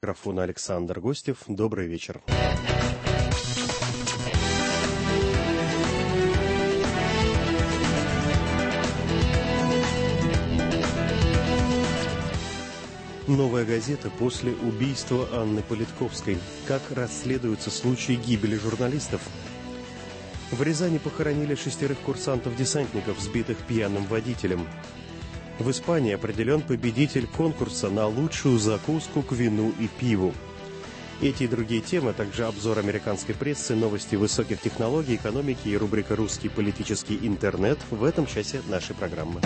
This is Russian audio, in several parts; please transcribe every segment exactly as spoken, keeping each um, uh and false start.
микрофона Александр Гостев. Добрый вечер. Новая газета после убийства Анны Политковской. Как расследуются случаи гибели журналистов? В Рязани похоронили шестерых курсантов-десантников, сбитых пьяным водителем. В Испании определен победитель конкурса на лучшую закуску к вину и пиву. Эти и другие темы, а также обзор американской прессы, новости высоких технологий, экономики и рубрика «Русский политический интернет» в этом часе нашей программы.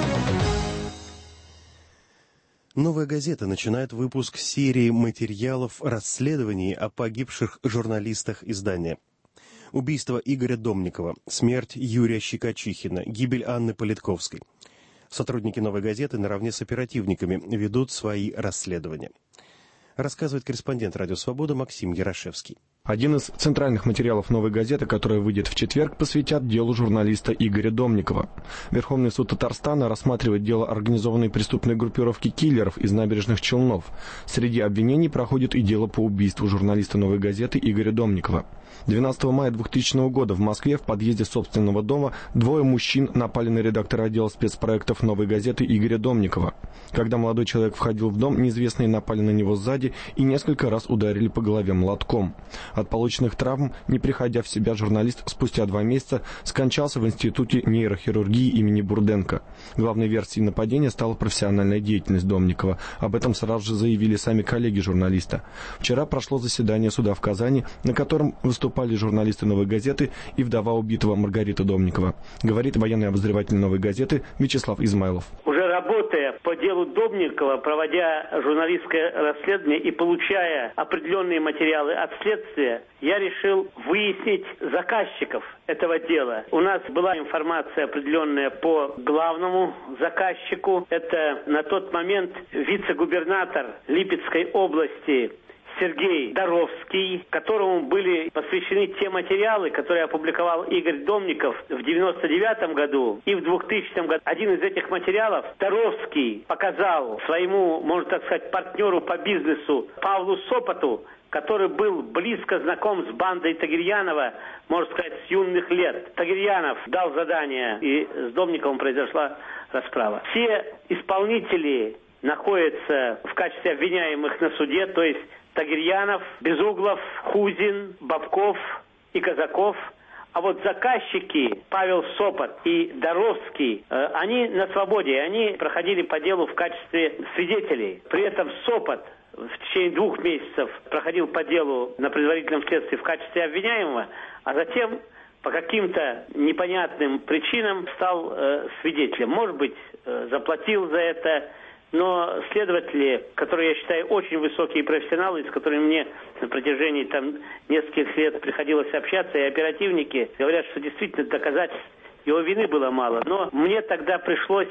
Новая газета начинает выпуск серии материалов расследований о погибших журналистах издания. Убийство Игоря Домникова, смерть Юрия Щекочихина, гибель Анны Политковской. Сотрудники «Новой газеты» наравне с оперативниками ведут свои расследования. Рассказывает корреспондент «Радио Свобода» Максим Ярошевский. Один из центральных материалов «Новой газеты», которая выйдет в четверг, посвятят делу журналиста Игоря Домникова. Верховный суд Татарстана рассматривает дело организованной преступной группировки киллеров из Набережных Челнов. Среди обвинений проходит и дело по убийству журналиста «Новой газеты» Игоря Домникова. двенадцатого мая двухтысячного года в Москве в подъезде собственного дома двое мужчин напали на редактора отдела спецпроектов «Новой газеты» Игоря Домникова. Когда молодой человек входил в дом, неизвестные напали на него сзади и несколько раз ударили по голове молотком. От полученных травм, не приходя в себя, журналист спустя два месяца скончался в Институте нейрохирургии имени Бурденко. Главной версией нападения стала профессиональная деятельность Домникова. Об этом сразу же заявили сами коллеги журналиста. Вчера прошло заседание суда в Казани, на котором выступали журналисты «Новой газеты» и вдова убитого Маргарита Домникова. Говорит военный обозреватель «Новой газеты» Вячеслав Измайлов. Уже работая по делу Домникова, проводя журналистское расследование и получая определенные материалы от следствия, я решил выяснить заказчиков этого дела. У нас была информация определенная по главному заказчику. Это на тот момент вице-губернатор Липецкой области Сергей Доровский, которому были посвящены те материалы, которые опубликовал Игорь Домников в девяносто девятом году и в двухтысячном году. Один из этих материалов Доровский показал своему, можно так сказать, партнеру по бизнесу Павлу Сопоту, который был близко знаком с бандой Тагирьянова, можно сказать, с юных лет. Тагирьянов дал задание, и с Домниковым произошла расправа. Все исполнители находятся в качестве обвиняемых на суде, то есть Тагирьянов, Безуглов, Хузин, Бабков и Казаков. А вот заказчики Павел Сопот и Доровский, э, они на свободе, они проходили по делу в качестве свидетелей. При этом Сопот в течение двух месяцев проходил по делу на предварительном следствии в качестве обвиняемого, а затем по каким-то непонятным причинам стал э, свидетелем. Может быть, э, заплатил за это, но следователи, которые, я считаю, очень высокие профессионалы, с которыми мне на протяжении там нескольких лет приходилось общаться, и оперативники говорят, что действительно доказательств его вины было мало. Но мне тогда пришлось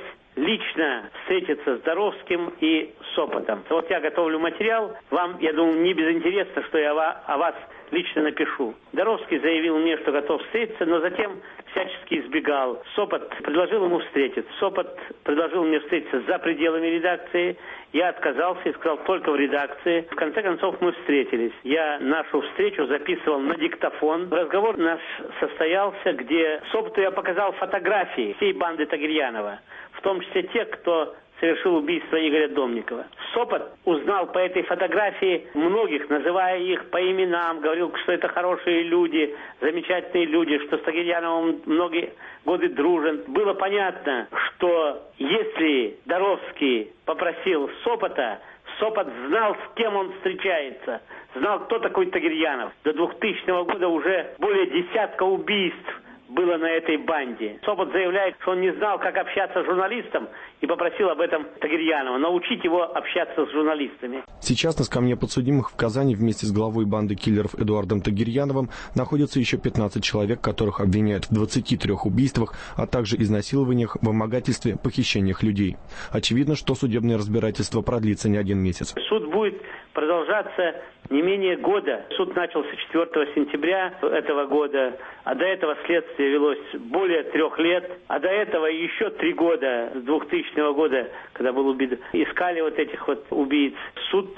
лично встретиться с Доровским и Сопотом. Вот я готовлю материал. Вам, я думаю, не безинтересно, что я о вас лично напишу. Доровский заявил мне, что готов встретиться, но затем всячески избегал. Сопот предложил ему встретиться. Сопот предложил мне встретиться за пределами редакции. Я отказался и сказал, только в редакции. В конце концов мы встретились. Я нашу встречу записывал на диктофон. Разговор наш состоялся, где Сопоту я показал фотографии всей банды Тагирьянова, в том числе тех, кто совершил убийство Игоря Домникова. Сопот узнал по этой фотографии многих, называя их по именам, говорил, что это хорошие люди, замечательные люди, что с Тагирьяновым многие годы дружен. Было понятно, что если Доровский попросил Сопота, Сопот знал, с кем он встречается, знал, кто такой Тагирьянов. До двухтысячного года уже более десятка убийств было на этой банде. Сопот заявляет, что он не знал, как общаться с журналистом, и попросил об этом Тагирьянова, научить его общаться с журналистами. Сейчас на скамье подсудимых в Казани вместе с главой банды киллеров Эдуардом Тагирьяновым находятся еще пятнадцать человек, которых обвиняют в двадцати трёх убийствах, а также изнасилованиях, вымогательстве, похищениях людей. Очевидно, что судебное разбирательство продлится не один месяц. Суд будет продолжаться не менее года. Суд начался четвёртого сентября этого года, а до этого следствие велось более трех лет, а до этого еще три года, с двухтысячного года, когда был убит, искали вот этих вот убийц. Суд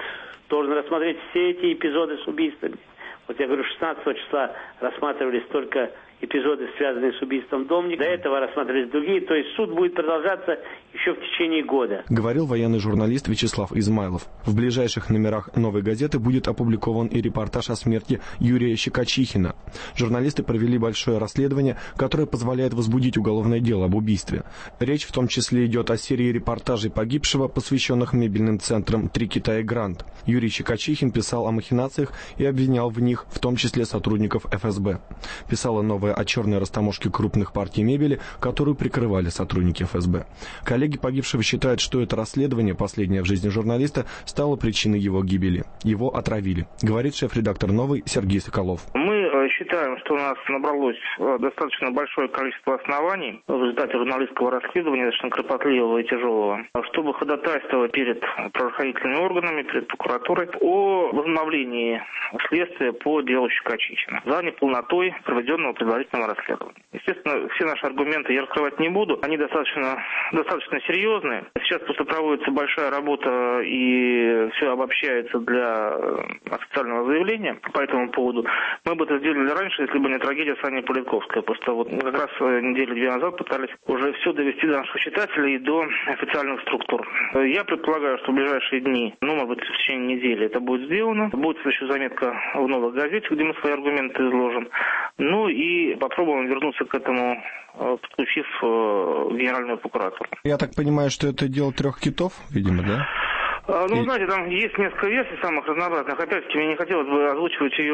должен рассмотреть все эти эпизоды с убийствами. Вот я говорю, шестнадцатого числа рассматривались только эпизоды, связанные с убийством Домника. До этого рассматривались другие. То есть суд будет продолжаться еще в течение года. Говорил военный журналист Вячеслав Измайлов. В ближайших номерах «Новой газеты» будет опубликован и репортаж о смерти Юрия Щекочихина. Журналисты провели большое расследование, которое позволяет возбудить уголовное дело об убийстве. Речь в том числе идет о серии репортажей погибшего, посвященных мебельным центрам «Три Кита» и «Грант». Юрий Щекочихин писал о махинациях и обвинял в них, в том числе сотрудников эф эс бэ. Писала новая о черной растаможке крупных партий мебели, которую прикрывали сотрудники эф эс бэ. Коллеги погибшего считают, что это расследование, последнее в жизни журналиста, стало причиной его гибели. Его отравили, говорит шеф-редактор «Новой» Сергей Соколов. Мы считаем, что у нас набралось достаточно большое количество оснований в результате журналистского расследования, достаточно кропотливого и тяжелого, чтобы ходатайствовать перед правоохранительными органами, перед прокуратурой о возобновлении следствия по делу Щекочихина за неполнотой проведенного предварительного расследования. Естественно, все наши аргументы я раскрывать не буду, они достаточно, достаточно серьезные. Сейчас просто проводится большая работа и все обобщается для официального заявления по этому поводу. Мы бы это сделали раньше, если бы не трагедия с Анной Политковской. Просто вот как раз недели две назад пытались уже все довести до наших читателей и до официальных структур. Я предполагаю, что в ближайшие дни, ну, может быть, в течение недели это будет сделано. Будет еще заметка в «Новой газете», где мы свои аргументы изложим. Ну и попробуем вернуться к этому, подключив Генеральную прокуратуру. Я так понимаю, что это дело трех китов, видимо, да? Ну, знаете, там есть несколько версий самых разнообразных. Опять-таки, мне не хотелось бы озвучивать ее,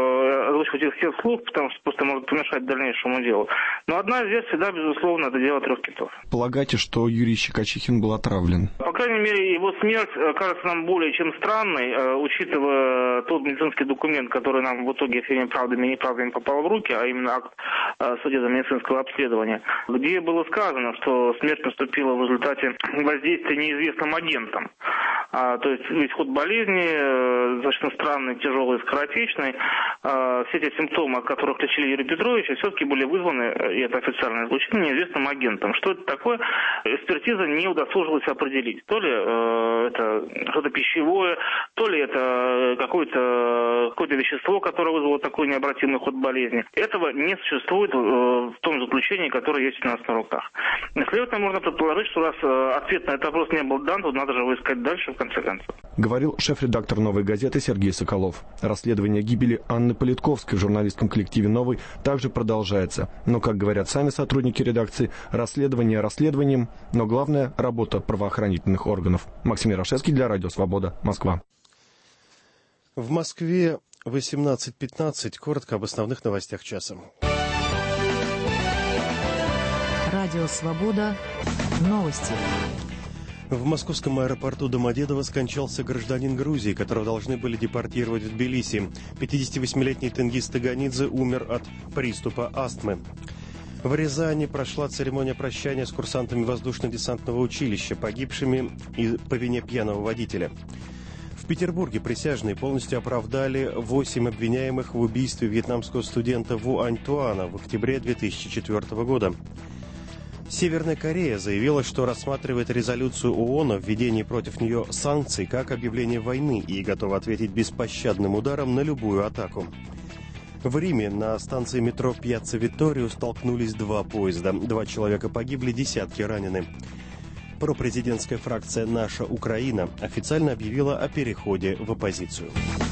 э, озвучивать их всех вслух, потому что просто может помешать дальнейшему делу. Но одна из версий, да, безусловно, это дело трех китов. Полагаете, что Юрий Щекочихин был отравлен? По крайней мере, его смерть кажется нам более чем странной, э, учитывая тот медицинский документ, который нам в итоге всеми правдами и неправдами попал в руки, а именно акт э, судебно-медицинского обследования, где было сказано, что смерть наступила в результате воздействия неизвестным агентом. А, то есть весь ход болезни э, достаточно странный, тяжелый, скоротечный. А, все эти симптомы, от которых лечили Юрия Петровича, все-таки были вызваны, и это официальное излучение, неизвестным агентом. Что это такое? Экспертиза не удосужилась определить. То ли э, это что-то пищевое, то ли это какое-то, какое-то вещество, которое вызвало такой необратимый ход болезни. Этого не существует э, в том заключении, которое есть у нас на руках. Следовательно, можно предположить, что раз э, ответ на этот вопрос не был дан, то надо же его искать дальше, в конце концов. Говорил шеф-редактор «Новой газеты» Сергей Соколов. Расследование гибели Анны Политковской в журналистском коллективе «Новой» также продолжается. Но, как говорят сами сотрудники редакции, расследование расследованием, но главное – работа правоохранительных органов. Максим Ярошевский для Радио Свобода, Москва. В Москве восемнадцать пятнадцать. Коротко об основных новостях часа. Радио Свобода. Новости. В московском аэропорту Домодедово скончался гражданин Грузии, которого должны были депортировать в Тбилиси. пятидесятивосьмилетний Тенгиз Таганидзе умер от приступа астмы. В Рязани прошла церемония прощания с курсантами воздушно-десантного училища, погибшими по вине пьяного водителя. В Петербурге присяжные полностью оправдали восемь обвиняемых в убийстве вьетнамского студента Ву Аньтуана в октябре две тысячи четвёртого года. Северная Корея заявила, что рассматривает резолюцию ООН о введении против нее санкций как объявление войны и готова ответить беспощадным ударом на любую атаку. В Риме на станции метро Пьяцца Витторио столкнулись два поезда. Два человека погибли, десятки ранены. Пропрезидентская фракция «Наша Украина» официально объявила о переходе в оппозицию.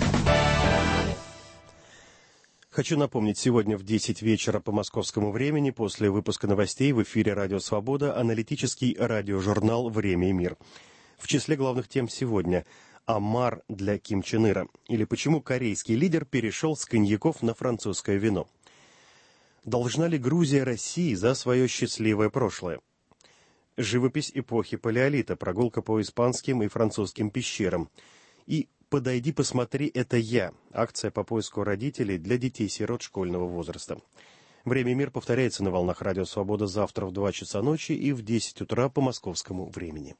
Хочу напомнить, сегодня в десять вечера по московскому времени, после выпуска новостей в эфире «Радио Свобода», аналитический радиожурнал «Время и мир». В числе главных тем сегодня «Омар для Ким Чен Ира» или «Почему корейский лидер перешел с коньяков на французское вино». Должна ли Грузия России за свое счастливое прошлое? Живопись эпохи Палеолита, прогулка по испанским и французским пещерам. И «Подойди, посмотри, это я» – акция по поиску родителей для детей-сирот школьного возраста. «Время и мир» повторяется на волнах Радио Свобода завтра в два часа ночи и в десять утра по московскому времени.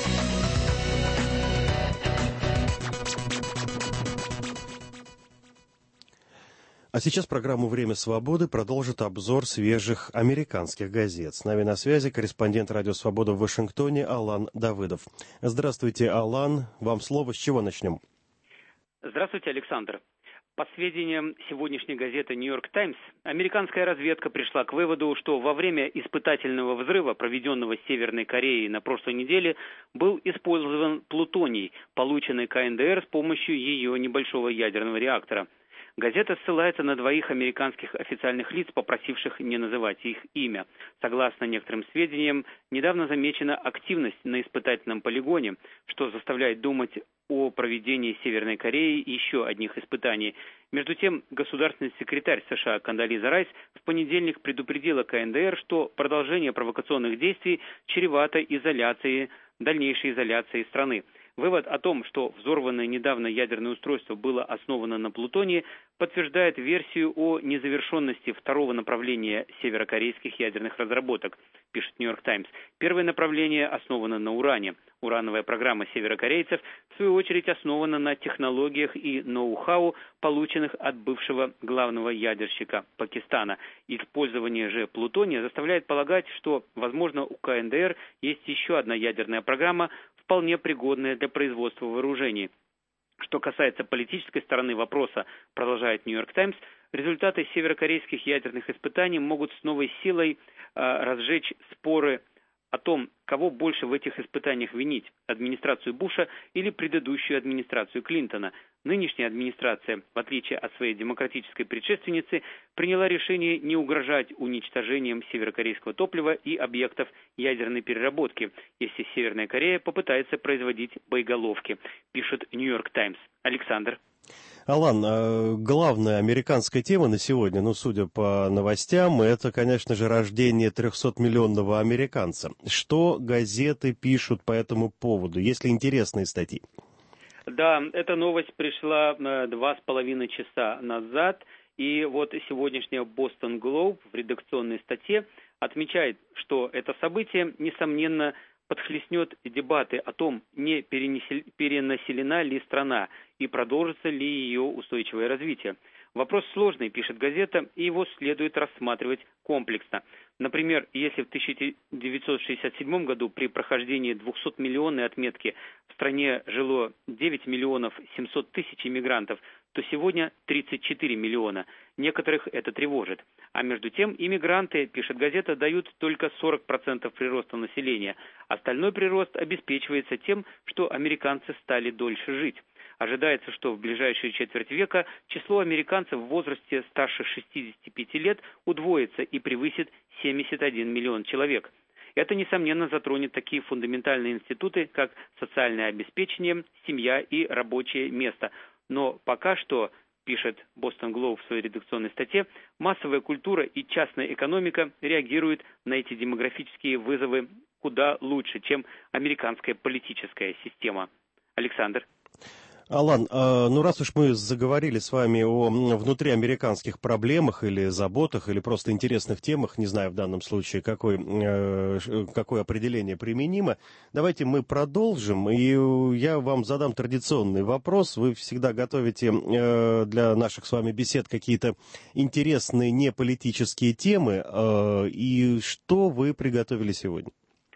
А сейчас программу «Время свободы» продолжит обзор свежих американских газет. С нами на связи корреспондент «Радио Свобода» в Вашингтоне Алан Давыдов. Здравствуйте, Алан. Вам слово. С чего начнем? Здравствуйте, Александр. По сведениям сегодняшней газеты «Нью-Йорк Таймс», американская разведка пришла к выводу, что во время испытательного взрыва, проведенного Северной Кореей на прошлой неделе, был использован плутоний, полученный ка эн дэ эр с помощью ее небольшого ядерного реактора. Газета ссылается на двоих американских официальных лиц, попросивших не называть их имя. Согласно некоторым сведениям, недавно замечена активность на испытательном полигоне, что заставляет думать о проведении Северной Кореи еще одних испытаний. Между тем, государственный секретарь США Кондолиза Райс в понедельник предупредила ка эн дэ эр, что продолжение провокационных действий чревато изоляцией, дальнейшей изоляцией страны. Вывод о том, что взорванное недавно ядерное устройство было основано на плутонии, подтверждает версию о незавершенности второго направления северокорейских ядерных разработок, пишет «Нью-Йорк Таймс». Первое направление основано на уране. Урановая программа северокорейцев, в свою очередь, основана на технологиях и ноу-хау, полученных от бывшего главного ядерщика Пакистана. Использование же плутония заставляет полагать, что, возможно, у ка эн дэ эр есть еще одна ядерная программа, вполне пригодная для производства вооружений. Что касается политической стороны вопроса, продолжает «Нью-Йорк Таймс», результаты северокорейских ядерных испытаний могут с новой силой э, разжечь споры о том, кого больше в этих испытаниях винить – администрацию Буша или предыдущую администрацию Клинтона. Нынешняя администрация, в отличие от своей демократической предшественницы, приняла решение не угрожать уничтожением северокорейского топлива и объектов ядерной переработки, если Северная Корея попытается производить боеголовки, пишет «Нью-Йорк Таймс». Александр. Алан, главная американская тема на сегодня, ну, судя по новостям, это, конечно же, рождение трехсотмиллионного американца. Что газеты пишут по этому поводу? Есть ли интересные статьи? Да, эта новость пришла два с половиной часа назад, и вот сегодняшняя Boston Globe в редакционной статье отмечает, что это событие, несомненно, подхлестнет дебаты о том, не перенаселена ли страна и продолжится ли ее устойчивое развитие. Вопрос сложный, пишет газета, и его следует рассматривать комплексно. Например, если в тысяча девятьсот шестьдесят седьмом году при прохождении двухсотмиллионной отметки в стране жило девять миллионов семьсот тысяч иммигрантов, то сегодня тридцать четыре миллиона. Некоторых это тревожит. А между тем, иммигранты, пишет газета, дают только сорок процентов прироста населения. Остальной прирост обеспечивается тем, что американцы стали дольше жить. Ожидается, что в ближайшие четверть века число американцев в возрасте старше шестидесяти пяти лет удвоится и превысит семьдесят один миллион человек. Это, несомненно, затронет такие фундаментальные институты, как социальное обеспечение, семья и рабочее место. Но пока что, пишет Boston Globe в своей редакционной статье, массовая культура и частная экономика реагируют на эти демографические вызовы куда лучше, чем американская политическая система. Александр. Алан, ну раз уж мы заговорили с вами о внутриамериканских проблемах или заботах, или просто интересных темах, не знаю в данном случае, какое, какое определение применимо, давайте мы продолжим, и я вам задам традиционный вопрос. Вы всегда готовите для наших с вами бесед какие-то интересные неполитические темы, и что вы приготовили сегодня?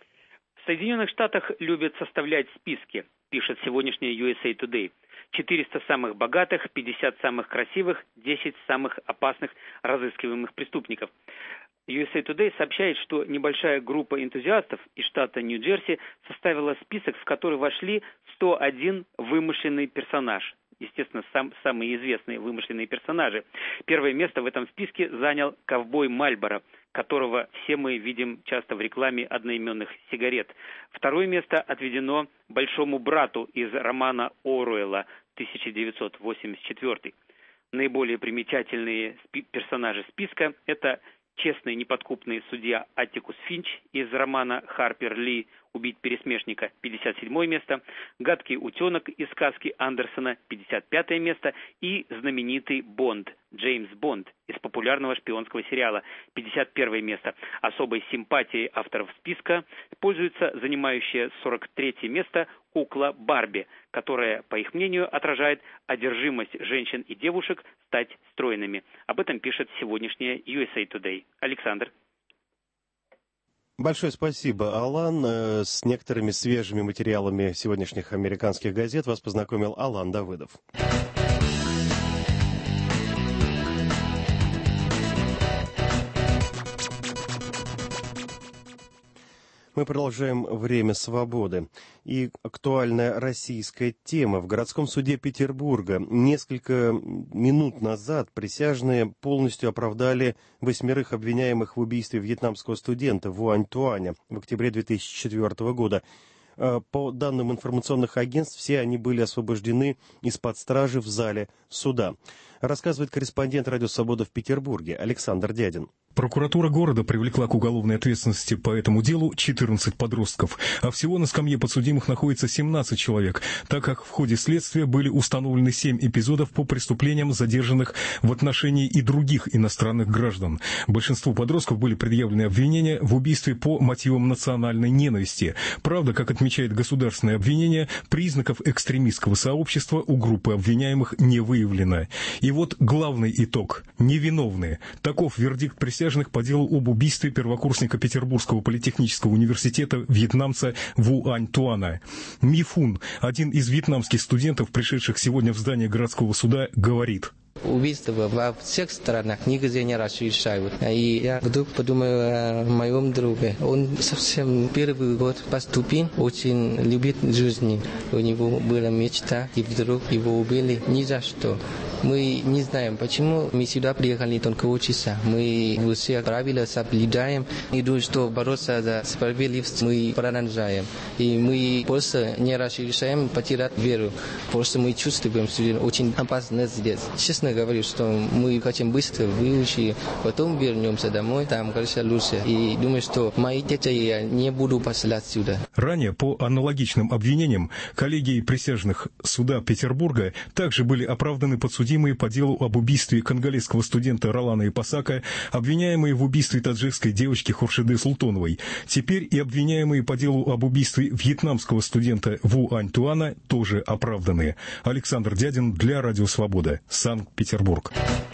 В Соединенных Штатах любят составлять списки, пишет сегодняшняя ю эс эй Today. четыреста самых богатых, пятьдесят самых красивых, десять самых опасных разыскиваемых преступников. ю эс эй Today сообщает, что небольшая группа энтузиастов из штата Нью-Джерси составила список, в который вошли сто один вымышленный персонаж. Естественно, сам, самые известные вымышленные персонажи. Первое место в этом списке занял ковбой Мальборо, которого все мы видим часто в рекламе одноименных сигарет. Второе место отведено большому брату из романа Оруэлла тысяча девятьсот восемьдесят четвёртый. Наиболее примечательные спи- персонажи списка – это честный неподкупный судья Аттикус Финч из романа Харпер Ли «Убить пересмешника» пятьдесят седьмое место, гадкий утенок из сказки Андерсона пятьдесят пятое место и знаменитый Бонд, Джеймс Бонд из популярного шпионского сериала пятьдесят первое место. Особой симпатией авторов списка пользуется занимающая сорок третье место кукла Барби, которая, по их мнению, отражает одержимость женщин и девушек стать стройными. Об этом пишет сегодняшняя ю эс эй Today. Александр. Большое спасибо, Алан. С некоторыми свежими материалами сегодняшних американских газет вас познакомил Алан Давыдов. Мы продолжаем «Время свободы». И актуальная российская тема. В городском суде Петербурга несколько минут назад присяжные полностью оправдали восьмерых обвиняемых в убийстве вьетнамского студента Вуань Туаня в октябре две тысячи четвёртого года. По данным информационных агентств, все они были освобождены из-под стражи в зале суда. Рассказывает корреспондент «Радио Свобода» в Петербурге Александр Дядин. Прокуратура города привлекла к уголовной ответственности по этому делу четырнадцать подростков, а всего на скамье подсудимых находится семнадцать человек, так как в ходе следствия были установлены семь эпизодов по преступлениям, задержанных в отношении и других иностранных граждан. Большинству подростков были предъявлены обвинения в убийстве по мотивам национальной ненависти. Правда, как отмечает государственное обвинение, признаков экстремистского сообщества у группы обвиняемых не выявлено. И вот главный итог – невиновные. Таков вердикт присяжных по делу об убийстве первокурсника Петербургского политехнического университета вьетнамца Вуань Туана. Ми Фун, один из вьетнамских студентов, пришедших сегодня в здание городского суда, говорит: убийства во всех странах нигде не разрешают. И я вдруг подумал о моем друге. Он совсем первый год поступил, очень любит жизнь. У него была мечта, и вдруг его убили ни за что. Мы не знаем, почему мы сюда приехали только учиться. Мы все правила соблюдаем. И думаю, что бороться за справедливость мы продолжаем. И мы просто не разрешаем потерять веру. Просто мы чувствуем, что очень опасно здесь. Честно говорю, что мы хотим быстро выучить, потом вернемся домой, там, конечно, лучше. И думаю, что мои дети я не буду посылать сюда. Ранее по аналогичным обвинениям коллегией присяжных суда Петербурга также были оправданы подсудимые по делу об убийстве конголезского студента Ролана Ипасака, обвиняемые в убийстве таджикской девочки Хуршиды Султоновой. Теперь и обвиняемые по делу об убийстве вьетнамского студента Вуань Туана тоже оправданы. Александр Дядин для Радио Свобода, Санкт-Петербург.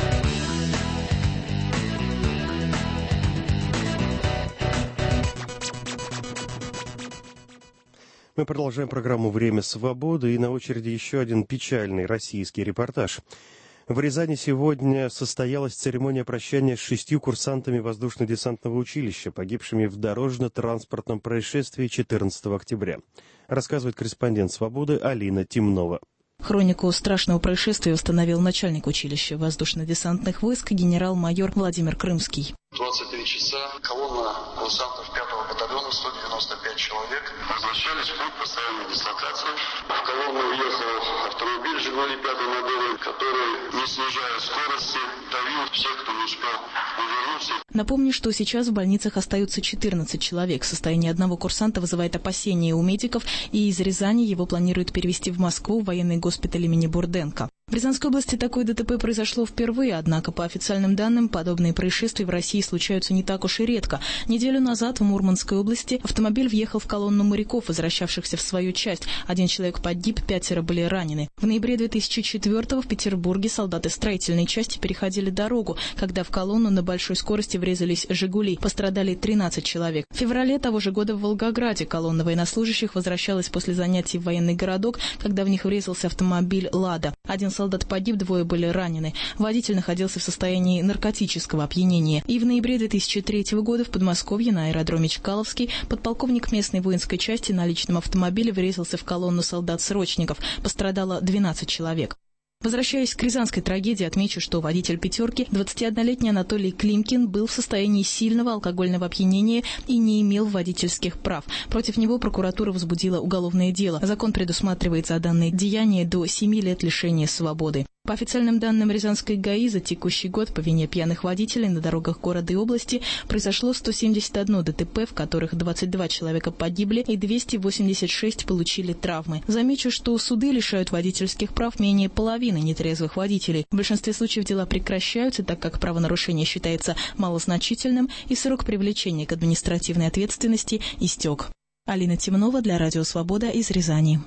Мы продолжаем программу «Время свободы», и на очереди еще один печальный российский репортаж. В Рязани сегодня состоялась церемония прощания с шестью курсантами воздушно-десантного училища, погибшими в дорожно-транспортном происшествии четырнадцатого октября. Рассказывает корреспондент «Свободы» Алина Темнова. Хронику страшного происшествия установил начальник училища воздушно-десантных войск генерал-майор Владимир Крымский. В двадцать три часа колонна курсантов пятого батальона, сто девяносто пять человек, возвращались в путь постоянной дислокации. В колонну въехал автомобиль «Жигули» пятой модели, который, не снижая скорости, давил всех, кто не успел увернуться. Напомню, что сейчас в больницах остаются четырнадцать человек. Состояние одного курсанта вызывает опасения у медиков, и из Рязани его планируют перевезти в Москву в военный госпиталь имени Бурденко. В Рязанской области такое ДТП произошло впервые, однако, по официальным данным, подобные происшествия в России случаются не так уж и редко. Неделю назад в Мурманской области автомобиль въехал в колонну моряков, возвращавшихся в свою часть. Один человек погиб, пятеро были ранены. В ноябре две тысячи четвёртого в Петербурге солдаты строительной части переходили дорогу, когда в колонну на большой скорости врезались «Жигули». Пострадали тринадцать человек. В феврале того же года в Волгограде колонна военнослужащих возвращалась после занятий в военный городок, когда в них врезался автомобиль «Лада». Один солдат погиб, двое были ранены. Водитель находился в состоянии наркотического опьянения. И в ноябре две тысячи третьего года в Подмосковье на аэродроме Чкаловский подполковник местной воинской части на личном автомобиле врезался в колонну солдат-срочников. Пострадало двенадцать человек. Возвращаясь к рязанской трагедии, отмечу, что водитель «пятерки», двадцатиоднолетний Анатолий Климкин, был в состоянии сильного алкогольного опьянения и не имел водительских прав. Против него прокуратура возбудила уголовное дело. Закон предусматривает за данное деяние до семи лет лишения свободы. По официальным данным Рязанской ГАИ, за текущий год по вине пьяных водителей на дорогах города и области произошло сто семьдесят одно ДТП, в которых двадцать два человека погибли и двести восемьдесят шесть получили травмы. Замечу, что суды лишают водительских прав менее половины нетрезвых водителей. В большинстве случаев дела прекращаются, так как правонарушение считается малозначительным и срок привлечения к административной ответственности истек. Алина Темнова для Радио Свобода из Рязани.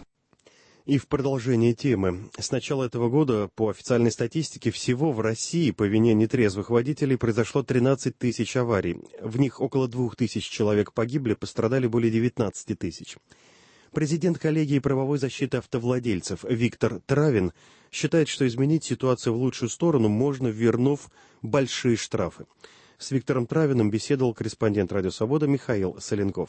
И в продолжение темы. С начала этого года, по официальной статистике, всего в России по вине нетрезвых водителей произошло тринадцать тысяч аварий. В них около двух тысяч человек погибли, пострадали более девятнадцать тысяч. Президент коллегии правовой защиты автовладельцев Виктор Травин считает, что изменить ситуацию в лучшую сторону можно, вернув большие штрафы. С Виктором Травиным беседовал корреспондент «Радио Свобода» Михаил Соленков.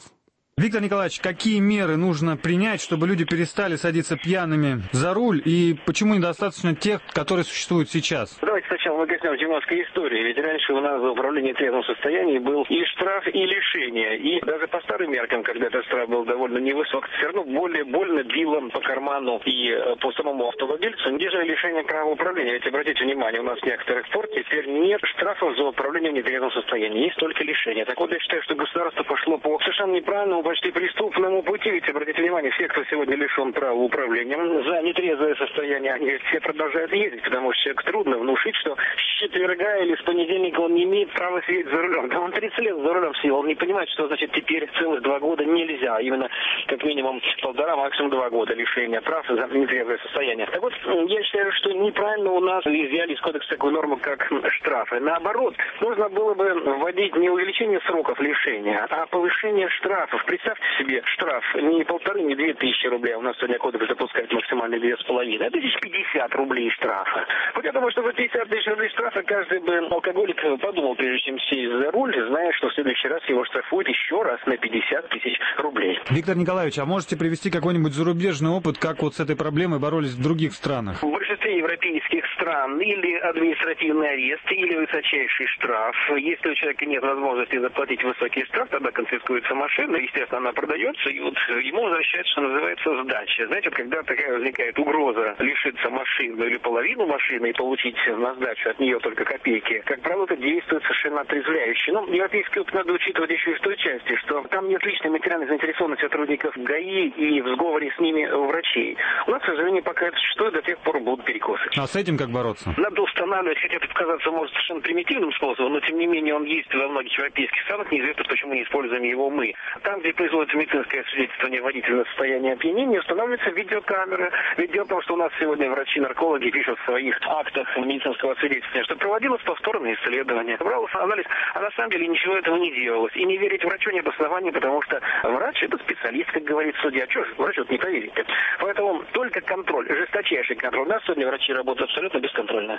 Виктор Николаевич, какие меры нужно принять, чтобы люди перестали садиться пьяными за руль, и почему недостаточно тех, которые существуют сейчас? Давайте сначала мы коснемся немножко истории. Ведь раньше у нас за управление в трезвом состоянии был и штраф, и лишение. И даже по старым меркам, когда этот штраф был довольно невысок, все равно более больно било по карману и по самому автовладельцу, нежели лишение права управления. Ведь обратите внимание, у нас в некоторых пор теперь нет штрафов за управление в нетрезвом состоянии. Есть только лишение. Так вот, я считаю, что государство пошло по совершенно неправильному, почти преступному пути. Ведь обратите внимание, все, кто сегодня лишен права управления, за нетрезвое состояние, они все продолжают ездить, потому что человеку трудно внушить, что с четверга или с понедельника он не имеет права сидеть за рулем. Да он тридцать лет за рулем сидел, он не понимает, что значит теперь целых два года нельзя, а именно как минимум полтора, максимум два года лишения прав за нетрезвое состояние. Так вот, я считаю, что неправильно у нас изъяли из кодекса такую норму, как штрафы. Наоборот, нужно было бы вводить не увеличение сроков лишения, а повышение штрафов. Представьте себе штраф не полторы, не две тысячи рублей, у нас сегодня кодекс допускает максимально две с половиной, а тысяч пятьдесят рублей штрафа. Вот я думаю, что за пятьдесят тысяч рублей штрафа каждый бы алкоголик подумал, прежде чем сесть за руль, зная, что в следующий раз его штрафуют еще раз на пятьдесят тысяч рублей. Виктор Николаевич, а можете привести какой-нибудь зарубежный опыт, как вот с этой проблемой боролись в других странах? В большинстве европейских стран или административный арест, или высочайший штраф. Если у человека нет возможности заплатить высокий штраф, тогда конфискуется машина, естественно, она продается, и вот ему возвращается, что называется, сдача. Знаете, вот когда такая возникает угроза лишиться машины или половину машины и получить на сдачу от нее только копейки, как правило, это действует совершенно отрезвляюще. Но европейский опыт надо учитывать еще и в той части, что там нет личной материальной заинтересованности сотрудников ГАИ и в сговоре с ними врачей. У нас, к сожалению, пока это существует, до тех пор будут перекосы. А с этим как бороться? Надо устанавливать, хотя это показаться может совершенно примитивным способом, но тем не менее он есть во многих европейских странах, неизвестно, почему не используем его мы. Там, где производится медицинское свидетельствование водителя состояния опьянения, устанавливаются видеокамеры. Ведь дело в том, что у нас сегодня врачи-наркологи пишут в своих актах медицинского свидетельствования, что проводилось повторное исследование, брался анализ, а на самом деле ничего этого не делалось. И не верить врачу нет оснований, потому что врач – это специалист, как говорит судья. Чего же врачу не поверите? Поэтому только контроль, жесточайший контроль. У нас сегодня врачи работают абсолютно бесконтрольно.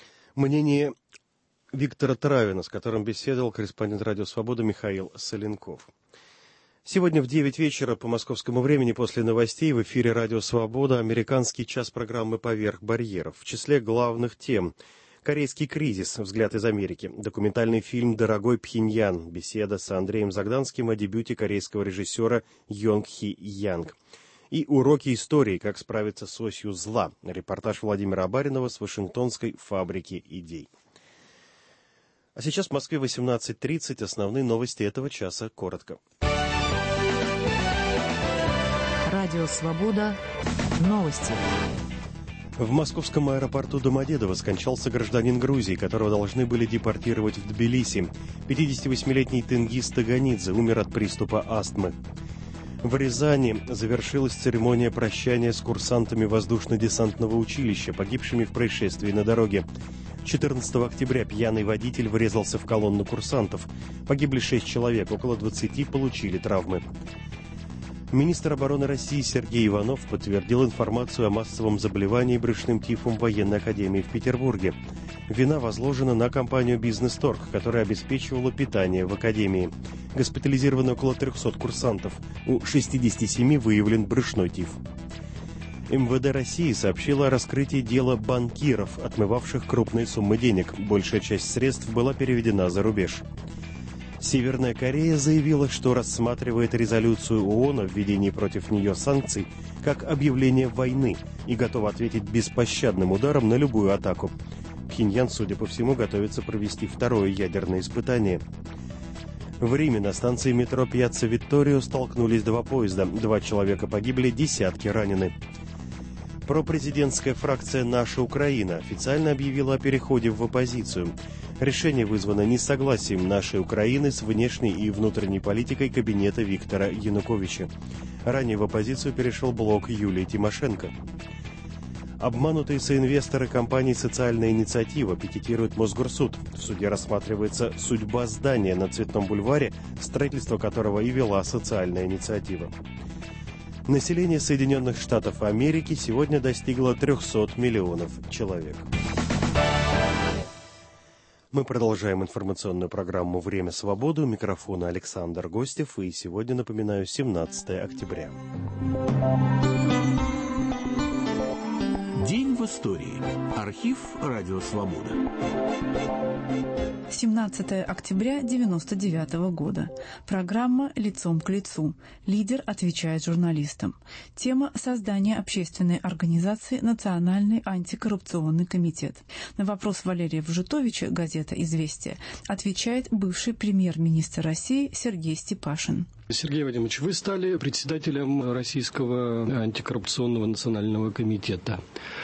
Мнение Виктора Травина, с которым беседовал корреспондент «Радио Свобода» Михаил Соленков. Сегодня в девять вечера по московскому времени после новостей в эфире «Радио Свобода» американский час программы «Поверх барьеров». В числе главных тем – корейский кризис, взгляд из Америки, документальный фильм «Дорогой Пхеньян», беседа с Андреем Загданским о дебюте корейского режиссера Йонг Хи Янг. И уроки истории, как справиться с осью зла. Репортаж Владимира Абаринова с Вашингтонской фабрики идей. А сейчас в Москве восемнадцать тридцать. Основные новости этого часа коротко. Радио «Свобода». Новости. В московском аэропорту Домодедово скончался гражданин Грузии, которого должны были депортировать в Тбилиси. пятидесятивосьмилетний тенгиз Таганидзе умер от приступа астмы. В Рязани завершилась церемония прощания с курсантами воздушно-десантного училища, погибшими в происшествии на дороге. четырнадцатого октября пьяный водитель врезался в колонну курсантов. Погибли шесть человек, около двадцати получили травмы. Министр обороны России Сергей Иванов подтвердил информацию о массовом заболевании брюшным тифом в военной академии в Петербурге. Вина возложена на компанию «Бизнес-Торг», которая обеспечивала питание в академии. Госпитализировано около трехсот курсантов. У шестидесяти семи выявлен брюшной тиф. эм вэ дэ России сообщило о раскрытии дела банкиров, отмывавших крупные суммы денег. Большая часть средств была переведена за рубеж. Северная Корея заявила, что рассматривает резолюцию ООН о введении против нее санкций как объявление войны и готова ответить беспощадным ударом на любую атаку. Пхеньян, судя по всему, готовится провести второе ядерное испытание. В Риме на станции метро Пьяцца Витторио столкнулись два поезда. Два человека погибли, десятки ранены. Пропрезидентская фракция «Наша Украина» официально объявила о переходе в оппозицию. Решение вызвано несогласием нашей Украины с внешней и внутренней политикой кабинета Виктора Януковича. Ранее в оппозицию перешел блок Юлии Тимошенко. Обманутые соинвесторы компании «Социальная инициатива» пикетируют Мосгорсуд. В суде рассматривается судьба здания на Цветном бульваре, строительство которого и вела «Социальная инициатива». Население Соединенных Штатов Америки сегодня достигло трехсот миллионов человек. Мы продолжаем информационную программу «Время свободы». У микрофона Александр Гостев. И сегодня, напоминаю, семнадцатое октября. День в истории. Архив «Радио Свобода». семнадцатое октября девяносто девятого года. Программа «Лицом к лицу». Лидер отвечает журналистам. Тема создания общественной организации «Национальный антикоррупционный комитет». На вопрос Валерия Вжутовича, газета «Известия», отвечает бывший премьер-министр России Сергей Степашин. Сергей Вадимович, вы стали председателем Российского антикоррупционного национального комитета.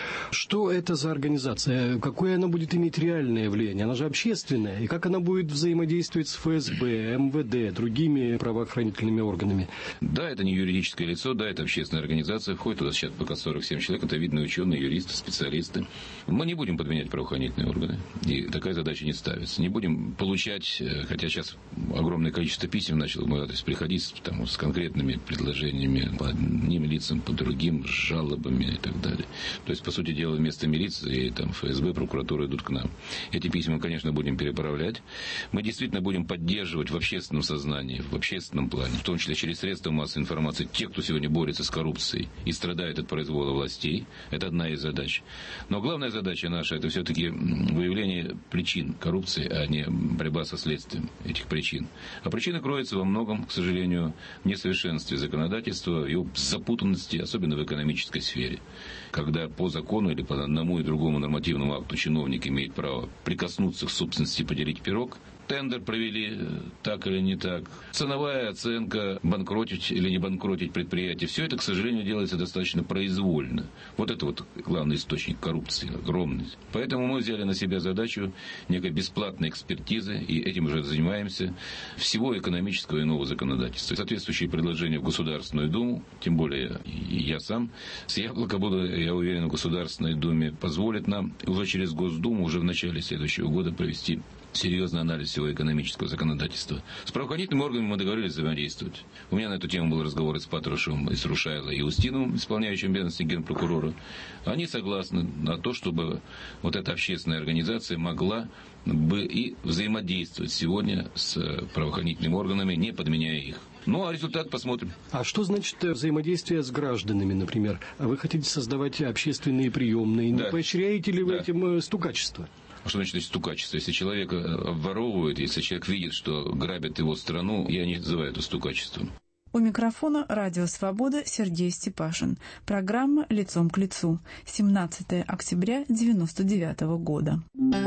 Что это за организация? Какое она будет иметь реальное влияние? Она же общественная. И как она будет взаимодействовать с эф эс бэ, эм вэ дэ, другими правоохранительными органами? Да, это не юридическое лицо, да, это общественная организация. Входит туда сейчас пока сорок семь человек. Это видные ученые, юристы, специалисты. Мы не будем подменять правоохранительные органы. И такая задача не ставится. Не будем получать, хотя сейчас огромное количество писем начало то есть, приходить там, с конкретными предложениями по одним лицам, по другим, с жалобами и так далее. То есть, по сути дела, вместо милиции, там, эф эс бэ, прокуратура идут к нам. Эти письма, конечно, будем переправлять. Мы действительно будем поддерживать в общественном сознании, в общественном плане, в том числе через средства массовой информации, тех, кто сегодня борется с коррупцией и страдает от произвола властей. Это одна из задач. Но главная задача наша – это все-таки выявление причин коррупции, а не борьба со следствием этих причин. А причина кроется во многом, к сожалению, в несовершенстве законодательства, его запутанности, особенно в экономической сфере. Когда по закону или по одному и другому нормативному акту чиновник имеет право прикоснуться к собственности и поделить пирог, тендер провели так или не так, ценовая оценка, банкротить или не банкротить предприятие, все это, к сожалению, делается достаточно произвольно. Вот это вот главный источник коррупции, огромный. Поэтому мы взяли на себя задачу некой бесплатной экспертизы, и этим уже занимаемся, всего экономического и нового законодательства. Соответствующие предложения в Государственную Думу, тем более и я сам с яблока буду, я уверен, в Государственной Думе позволит нам уже через Госдуму уже в начале следующего года провести серьезный анализ всего экономического законодательства. С правоохранительными органами мы договорились взаимодействовать. У меня на эту тему был разговор и с Патрушевым, и с Рушайло, и Устиновым, исполняющим обязанности генпрокурора. Они согласны на то, чтобы вот эта общественная организация могла бы и взаимодействовать сегодня с правоохранительными органами, не подменяя их. Ну, а результат посмотрим. А что значит взаимодействие с гражданами, например? Вы хотите создавать общественные приемные. Да. Не поощряете ли вы да. этим стукачество? Что значит стукачество? Если человек обворовывает, если человек видит, что грабят его страну, я не называю это стукачеством. У микрофона «Радио Свобода» Сергей Степашин. Программа «Лицом к лицу». семнадцатое октября девяносто девятого года.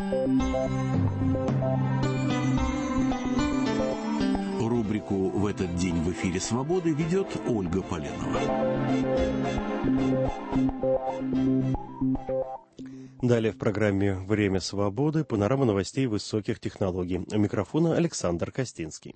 Рубрику «В этот день в эфире Свободы» ведет Ольга Поленова. Далее в программе «Время свободы» панорама новостей высоких технологий. У микрофона Александр Костинский.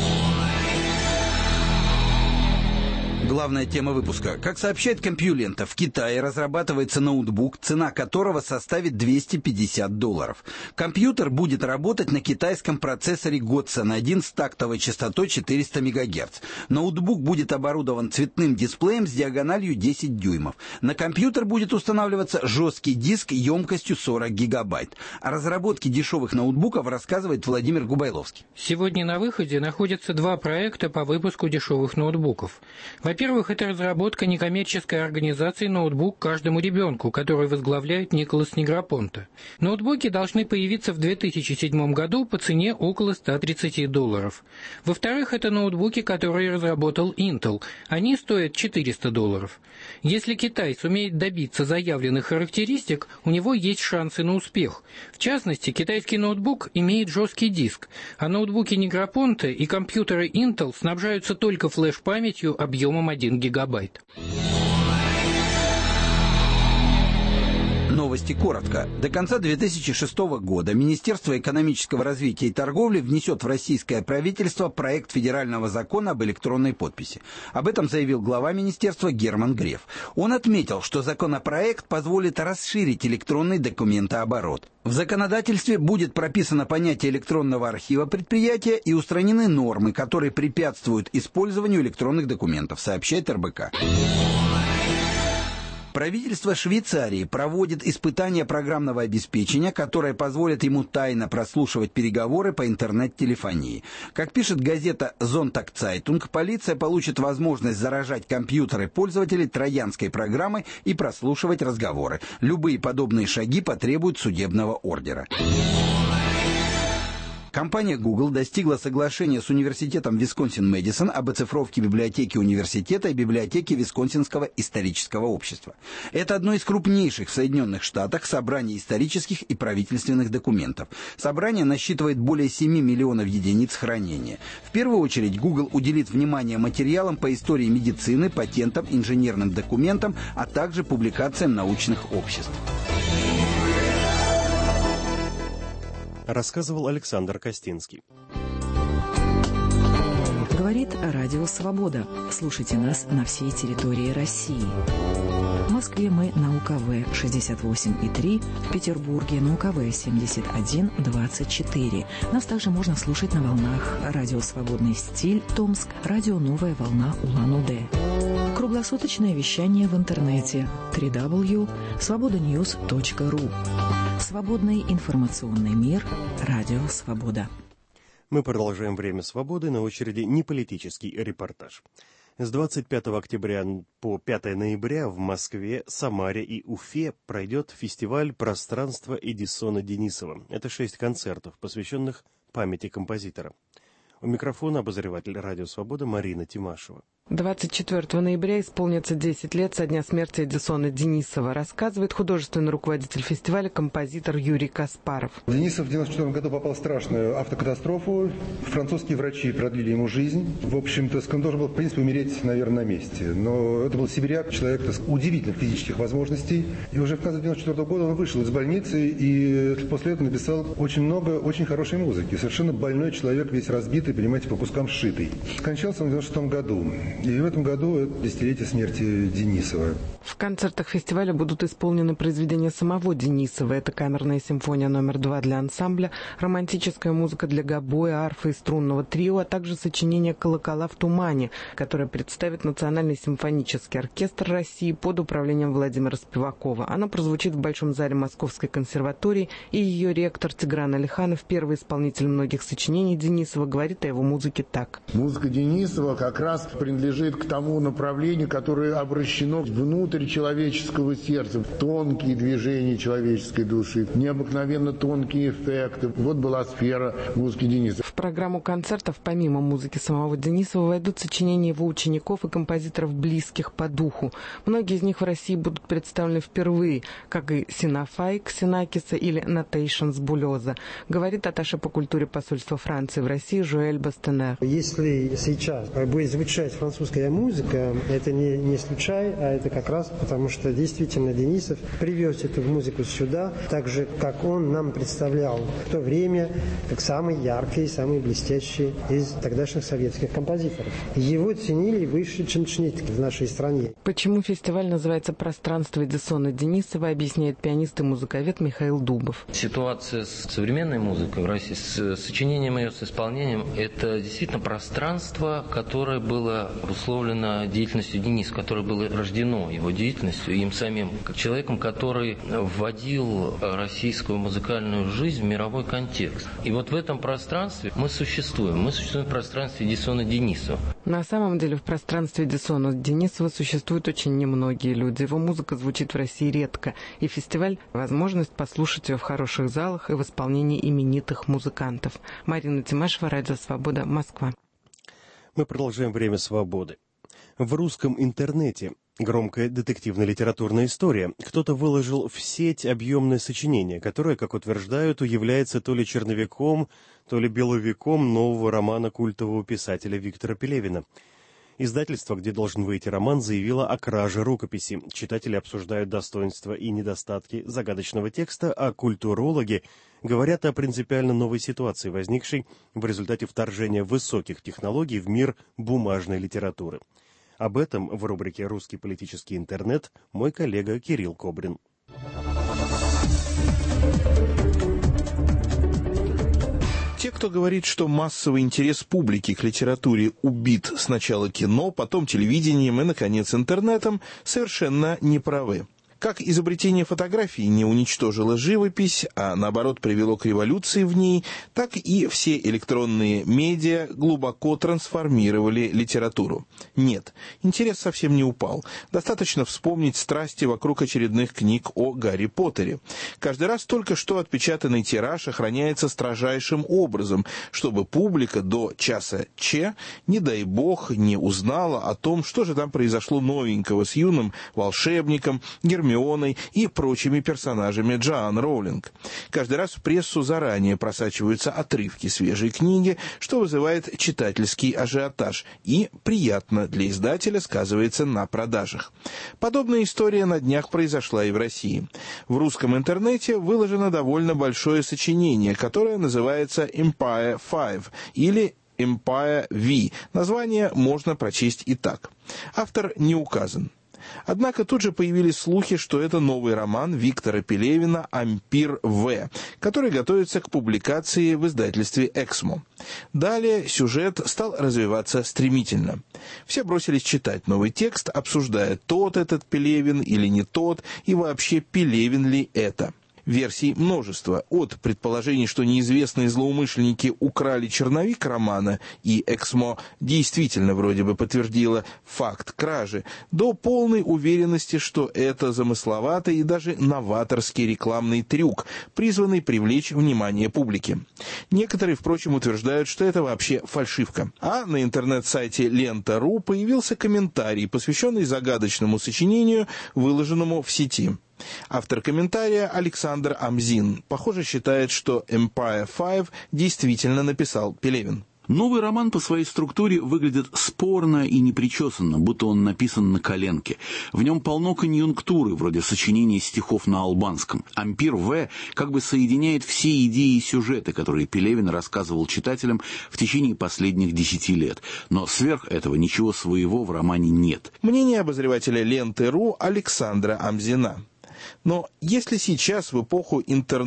Главная тема выпуска. Как сообщает Компьюлента, в Китае разрабатывается ноутбук, цена которого составит двести пятьдесят долларов. Компьютер будет работать на китайском процессоре Godson один с тактовой частотой четыреста мегагерц. Ноутбук будет оборудован цветным дисплеем с диагональю десять дюймов. На компьютер будет устанавливаться жесткий диск емкостью сорок гигабайт. О разработке дешевых ноутбуков рассказывает Владимир Губайловский. Сегодня на выходе находятся два проекта по выпуску дешевых ноутбуков. Во-первых, это разработка некоммерческой организации «Ноутбук каждому ребенку», которую возглавляет Николас Негропонте. Ноутбуки должны появиться в две тысячи седьмом году по цене около ста тридцати долларов. Во-вторых, это ноутбуки, которые разработал Intel. Они стоят четыреста долларов. Если Китай сумеет добиться заявленных характеристик, у него есть шансы на успех. В частности, китайский ноутбук имеет жесткий диск, а ноутбуки Негропонте и компьютеры Intel снабжаются только флеш-памятью объемом один гигабайт. Новости коротко. До конца две тысячи шестого года Министерство экономического развития и торговли внесет в российское правительство проект федерального закона об электронной подписи. Об этом заявил глава министерства Герман Греф. Он отметил, что законопроект позволит расширить электронный документооборот. В законодательстве будет прописано понятие электронного архива предприятия и устранены нормы, которые препятствуют использованию электронных документов, сообщает эр бэ ка. Правительство Швейцарии проводит испытания программного обеспечения, которое позволит ему тайно прослушивать переговоры по интернет-телефонии. Как пишет газета «Зонтаг-Цайтунг», полиция получит возможность заражать компьютеры пользователей троянской программой и прослушивать разговоры. Любые подобные шаги потребуют судебного ордера. Компания Google достигла соглашения с университетом Висконсин-Мэдисон об оцифровке библиотеки университета и библиотеки Висконсинского исторического общества. Это одно из крупнейших в Соединенных Штатах собраний исторических и правительственных документов. Собрание насчитывает более семи миллионов единиц хранения. В первую очередь Google уделит внимание материалам по истории медицины, патентам, инженерным документам, а также публикациям научных обществ. Рассказывал Александр Костинский. Говорит Радио Свобода. Слушайте нас на всей территории России. В Москве мы на У Ка Вэ шестьдесят восемь и три, в Петербурге на У Ка Вэ семьдесят один двадцать четыре. Нас также можно слушать на волнах Радио Свободный стиль Томск, Радио Новая волна Улан-Удэ. Круглосуточное вещание в интернете дабл ю дабл ю дабл ю точка свобода ньюс точка ру. Свободный информационный мир. Радио Свобода. Мы продолжаем «Время свободы». На очереди неполитический репортаж. С двадцать пятого октября по пятого ноября в Москве, Самаре и Уфе пройдет фестиваль «Пространство» Эдисона Денисова. Это шесть концертов, посвященных памяти композитора. У микрофона обозреватель «Радио Свобода» Марина Тимашева. двадцать четвёртого ноября исполнится десять лет со дня смерти Эдисона Денисова, рассказывает художественный руководитель фестиваля, композитор Юрий Каспаров. Денисов в девяносто четвёртом году попал в страшную автокатастрофу. Французские врачи продлили ему жизнь. В общем-то, он должен был, в принципе, умереть, наверное, на месте. Но это был сибиряк, человек с удивительных физических возможностей. И уже в конце девяносто четвёртого года он вышел из больницы и после этого написал очень много очень хорошей музыки. Совершенно больной человек, весь разбитый, понимаете, по кускам сшитый. Скончался он в девяносто шестом году. И в этом году это десятилетие смерти Денисова. В концертах фестиваля будут исполнены произведения самого Денисова. Это камерная симфония номер два для ансамбля, романтическая музыка для гобоя, арфы и струнного трио, а также сочинение «Колокола в тумане», которое представит Национальный симфонический оркестр России под управлением Владимира Спивакова. Оно прозвучит в Большом зале Московской консерватории, и ее ректор Тигран Алиханов, первый исполнитель многих сочинений Денисова, говорит о его музыке так. Музыка Денисова как раз принадлежит к тому направлению, которое обращено внутрь человеческого сердца. Тонкие движения человеческой души, необыкновенно тонкие эффекты. Вот была сфера музыки Денисова. В программу концертов помимо музыки самого Денисова войдут сочинения его учеников и композиторов, близких по духу. Многие из них в России будут представлены впервые, как и Синафай Ксенакиса или Нотейшнс Булеза, говорит атташе по культуре посольства Франции в России Жуэль Бастенер. Если сейчас будет звучать французская музыка, это не, не случай, а это как раз потому, что действительно Денисов привез эту музыку сюда, так же, как он нам представлял в то время, как самый яркий, самый блестящий из тогдашних советских композиторов. Его ценили выше, чем Шнитке в нашей стране. Почему фестиваль называется «Пространство Эдисона Денисова», объясняет пианист и музыковед Михаил Дубов. Ситуация с современной музыкой в России, с сочинением ее, с исполнением, это действительно пространство, которое было обусловлено деятельностью Дениса, которое было рождено его деятельностью, им самим, как человеком, который вводил российскую музыкальную жизнь в мировой контекст. И вот в этом пространстве мы существуем. Мы существуем в пространстве Эдисона Денисова. На самом деле в пространстве Эдисона Денисова существуют очень немногие люди. Его музыка звучит в России редко. И фестиваль – возможность послушать ее в хороших залах и в исполнении именитых музыкантов. Марина Тимашева, Радио Свобода, Москва. Мы продолжаем «Время свободы». В русском интернете громкая детективно-литературная история. Кто-то выложил в сеть объемное сочинение, которое, как утверждают, является то ли черновиком, то ли беловиком нового романа культового писателя Виктора Пелевина. Издательство, где должен выйти роман, заявило о краже рукописи. Читатели обсуждают достоинства и недостатки загадочного текста, а культурологи говорят о принципиально новой ситуации, возникшей в результате вторжения высоких технологий в мир бумажной литературы. Об этом в рубрике «Русский политический интернет» мой коллега Кирилл Кобрин. Те, кто говорит, что массовый интерес публики к литературе убит сначала кино, потом телевидением и, наконец, интернетом, совершенно неправы. Как изобретение фотографии не уничтожило живопись, а наоборот привело к революции в ней, так и все электронные медиа глубоко трансформировали литературу. Нет, интерес совсем не упал. Достаточно вспомнить страсти вокруг очередных книг о Гарри Поттере. Каждый раз только что отпечатанный тираж охраняется строжайшим образом, чтобы публика до часа Ч, не дай бог, не узнала о том, что же там произошло новенького с юным волшебником, Гермионой и прочими персонажами Джоан Роулинг. Каждый раз в прессу заранее просачиваются отрывки свежей книги, что вызывает читательский ажиотаж и приятно для издателя сказывается на продажах. Подобная история на днях произошла и в России. В русском интернете выложено довольно большое сочинение, которое называется Empire пять или Empire V. Название можно прочесть и так. Автор не указан. Однако тут же появились слухи, что это новый роман Виктора Пелевина «Ампир В», который готовится к публикации в издательстве «Эксмо». Далее сюжет стал развиваться стремительно. Все бросились читать новый текст, обсуждая, тот этот Пелевин или не тот, и вообще Пелевин ли это. Версий множество, от предположений, что неизвестные злоумышленники украли черновик романа, и Эксмо действительно вроде бы подтвердила факт кражи, до полной уверенности, что это замысловатый и даже новаторский рекламный трюк, призванный привлечь внимание публики. Некоторые, впрочем, утверждают, что это вообще фальшивка. А на интернет-сайте лента точка ру появился комментарий, посвященный загадочному сочинению, выложенному в сети. Автор комментария Александр Амзин, похоже, считает, что Empire пять действительно написал Пелевин. Новый роман по своей структуре выглядит спорно и непричесанно, будто он написан на коленке. В нем полно конъюнктуры, вроде сочинения стихов на албанском. «Ампир В» как бы соединяет все идеи и сюжеты, которые Пелевин рассказывал читателям в течение последних десяти лет. Но сверх этого ничего своего в романе нет. Мнение обозревателя ленты точка ру Александра Амзина. Но если сейчас в эпоху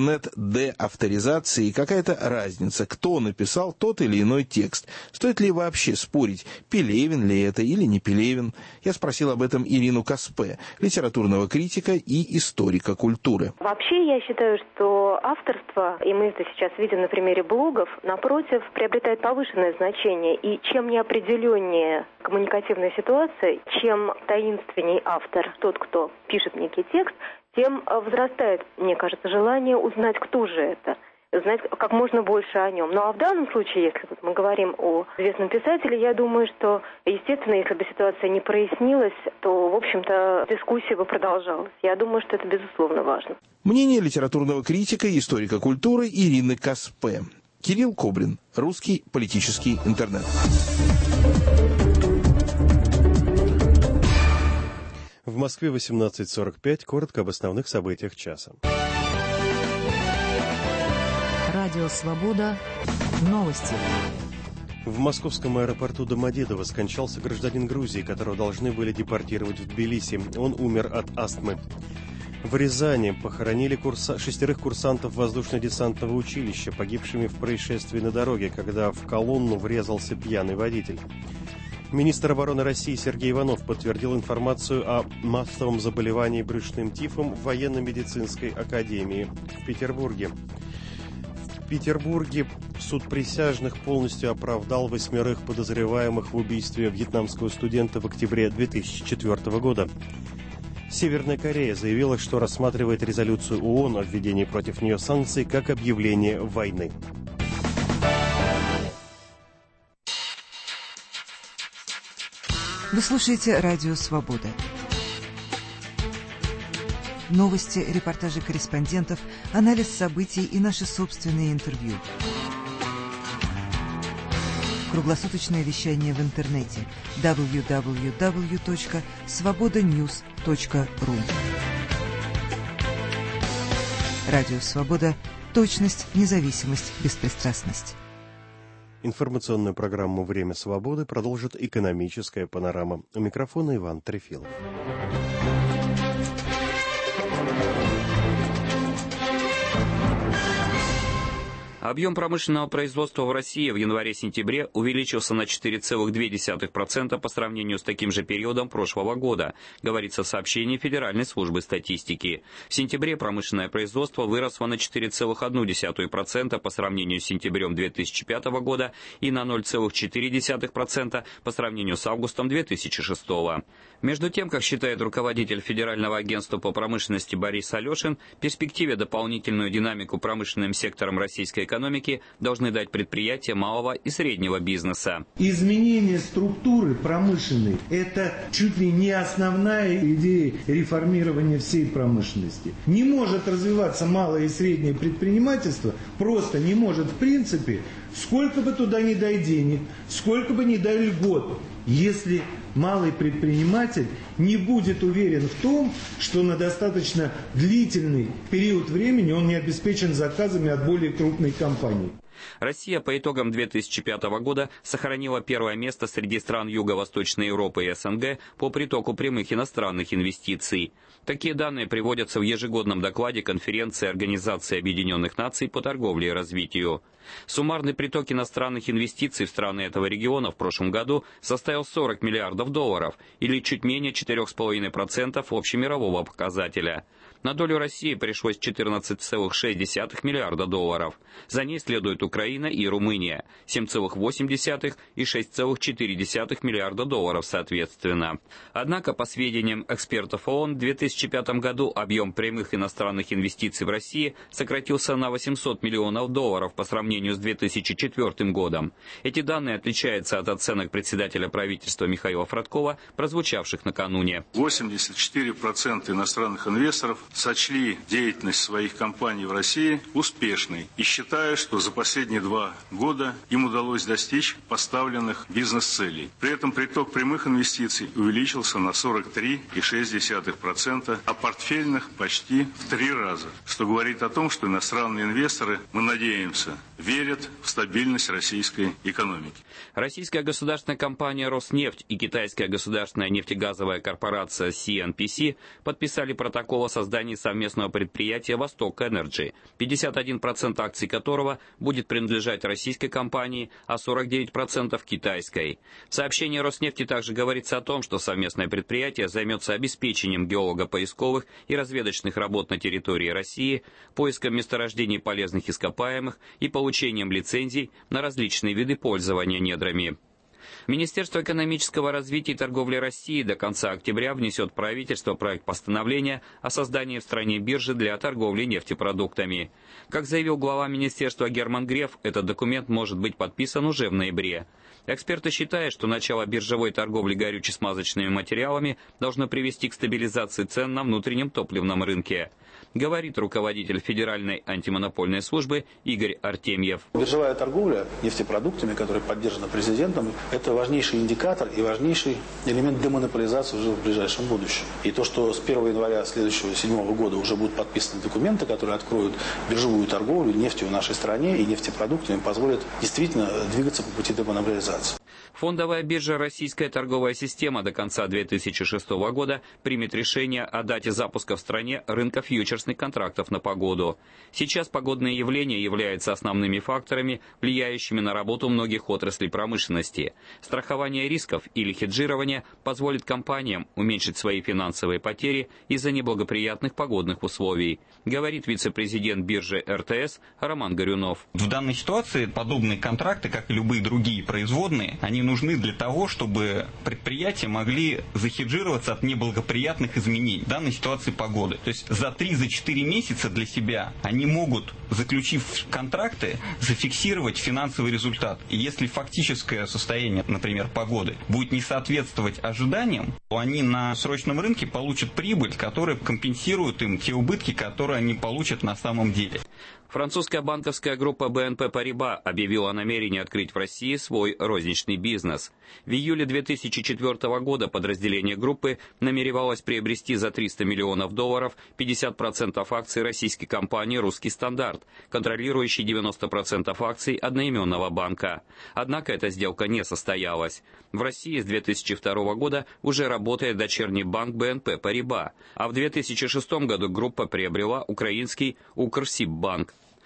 интернет-деавторизации какая-то разница, кто написал тот или иной текст, стоит ли вообще спорить, Пелевин ли это или не Пелевин? Я спросил об этом Ирину Каспе, литературного критика и историка культуры. Вообще я считаю, что авторство, и мы это сейчас видим на примере блогов, напротив, приобретает повышенное значение. И чем неопределеннее коммуникативная ситуация, чем таинственней автор, тот, кто пишет некий текст, тем возрастает, мне кажется, желание узнать, кто же это, знать как можно больше о нем. Ну а в данном случае, если вот мы говорим о известном писателе, я думаю, что, естественно, если бы ситуация не прояснилась, то, в общем-то, дискуссия бы продолжалась. Я думаю, что это, безусловно, важно. Мнение литературного критика и историка культуры Ирины Каспе. Кирилл Кобрин. Русский политический интернет. В Москве восемнадцать сорок пять. Коротко об основных событиях часа. Радио «Свобода». Новости. В московском аэропорту Домодедово скончался гражданин Грузии, которого должны были депортировать в Тбилиси. Он умер от астмы. В Рязани похоронили курса... шестерых курсантов воздушно-десантного училища, погибшими в происшествии на дороге, когда в колонну врезался пьяный водитель. Министр обороны России Сергей Иванов подтвердил информацию о массовом заболевании брюшным тифом в военно-медицинской академии в Петербурге. В Петербурге суд присяжных полностью оправдал восьмерых подозреваемых в убийстве вьетнамского студента в октябре две тысячи четвёртого года. Северная Корея заявила, что рассматривает резолюцию ООН о введении против нее санкций как объявление войны. Вы слушаете «Радио Свобода». Новости, репортажи корреспондентов, анализ событий и наши собственные интервью. Круглосуточное вещание в интернете дабл ю дабл ю дабл ю точка свобода ньюс точка ру. Радио «Свобода». Точность, независимость, беспристрастность. Информационную программу «Время свободы» продолжит экономическая панорама. У микрофона Иван Трефилов. Объем промышленного производства в России в январе-сентябре увеличился на четыре целых две десятых процента по сравнению с таким же периодом прошлого года, говорится в сообщении Федеральной службы статистики. В сентябре промышленное производство выросло на четыре целых одну десятую процента по сравнению с сентябрем две тысячи пятого года и на ноль целых четыре десятых процента по сравнению с августом две тысячи шестого. Между тем, как считает руководитель Федерального агентства по промышленности Борис Алешин, в перспективе дополнительную динамику промышленным сектором российской экономики должны дать предприятия малого и среднего бизнеса. Изменение структуры промышленной – это чуть ли не основная идея реформирования всей промышленности. Не может развиваться малое и среднее предпринимательство, просто не может в принципе, сколько бы туда ни дай денег, сколько бы ни дай льгот, если малый предприниматель не будет уверен в том, что на достаточно длительный период времени он не обеспечен заказами от более крупной компании. Россия по итогам две тысячи пятого года сохранила первое место среди стран Юго-Восточной Европы и СНГ по притоку прямых иностранных инвестиций. Такие данные приводятся в ежегодном докладе конференции Организации Объединенных Наций по торговле и развитию. Суммарный приток иностранных инвестиций в страны этого региона в прошлом году составил сорок миллиардов долларов, или чуть менее четыре целых пять десятых процента общемирового показателя. На долю России пришлось четырнадцать целых шесть десятых миллиарда долларов. За ней следуют Украина и Румыния – семь целых восемь десятых и шесть целых четыре десятых миллиарда долларов соответственно. Однако, по сведениям экспертов ООН, в две тысячи пятом году объем прямых иностранных инвестиций в России сократился на восемьсот миллионов долларов по сравнению с две тысячи четвёртым годом. Эти данные отличаются от оценок председателя правительства Михаила Фродкова, прозвучавших накануне. восемьдесят четыре процента иностранных инвесторов сочли деятельность своих компаний в России успешной и считают, что за последние два года им удалось достичь поставленных бизнес-целей. При этом приток прямых инвестиций увеличился на сорок три целых шесть десятых процента, а портфельных почти в три раза, что говорит о том, что иностранные инвесторы, мы надеемся, верят в стабильность российской экономики. Российская государственная компания «Роснефть» и китайская государственная нефтегазовая корпорация си эн пи си подписали протокол о создании совместного предприятия «Восток Энерджи», пятьдесят один процент акций которого будет принадлежать российской компании, а сорок девять процентов китайской. В сообщении Роснефти также говорится о том, что совместное предприятие займется обеспечением геолого-поисковых и разведочных работ на территории России, поиском месторождений полезных ископаемых и получением лицензий на различные виды пользования недрами. Министерство экономического развития и торговли России до конца октября внесет в правительство проект постановления о создании в стране биржи для торговли нефтепродуктами. Как заявил глава министерства Герман Греф, этот документ может быть подписан уже в ноябре. Эксперты считают, что начало биржевой торговли горюче-смазочными материалами должно привести к стабилизации цен на внутреннем топливном рынке, говорит руководитель Федеральной антимонопольной службы Игорь Артемьев. Биржевая торговля нефтепродуктами, которая поддержана президентом, это важнейший индикатор и важнейший элемент демонополизации уже в ближайшем будущем. И то, что с первого января следующего две тысячи седьмого года уже будут подписаны документы, которые откроют биржевую торговлю нефтью в нашей стране и нефтепродуктами, позволят действительно двигаться по пути демонополизации. Фондовая биржа «Российская торговая система» до конца две тысячи шестого года примет решение о дате запуска в стране рынка фьючерсных контрактов на погоду. Сейчас погодные явления являются основными факторами, влияющими на работу многих отраслей промышленности. Страхование рисков или хеджирование позволит компаниям уменьшить свои финансовые потери из-за неблагоприятных погодных условий, говорит вице-президент биржи эр тэ эс Роман Горюнов. В данной ситуации подобные контракты, как и любые другие производные, они нужны для того, чтобы предприятия могли захеджироваться от неблагоприятных изменений в данной ситуации погоды. То есть за три-четыре месяца для себя они могут, заключив контракты, зафиксировать финансовый результат. И если фактическое состояние, например, погоды, будет не соответствовать ожиданиям, то они на срочном рынке получат прибыль, которая компенсирует им те убытки, которые они получат на самом деле. Французская банковская группа бэ эн пэ Париба объявила о намерении открыть в России свой розничный бизнес. В июле две тысячи четвёртого года подразделение группы намеревалось приобрести за триста миллионов долларов пятьдесят процентов акций российской компании «Русский стандарт», контролирующей девяносто процентов акций одноименного банка. Однако эта сделка не состоялась. В России с две тысячи второго года уже работает дочерний банк бэ эн пэ Париба, а в две тысячи шестом году группа приобрела украинский Укрсиббанк.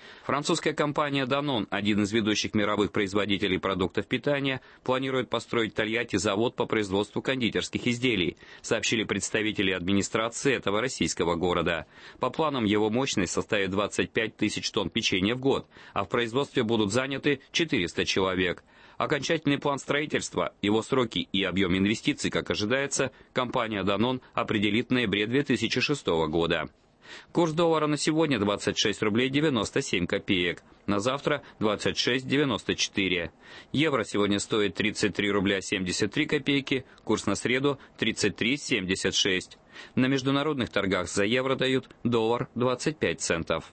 Французская компания Danone, один из ведущих мировых производителей продуктов питания, планирует построить в Тольятти завод по производству кондитерских изделий, сообщили представители администрации этого российского города. По планам его мощность составит двадцать пять тысяч тонн печенья в год, а в производстве будут заняты четыреста человек. Окончательный план строительства, его сроки и объем инвестиций, как ожидается, компания Danone определит в ноябре две тысячи шестого года. Курс доллара на сегодня двадцать шесть рублей девяносто семь копеек, на завтра двадцать шесть девяносто четыре. Евро сегодня стоит тридцать три рубля семьдесят три копейки, курс на среду тридцать три семьдесят шесть. На международных торгах за евро дают доллар двадцать пять центов.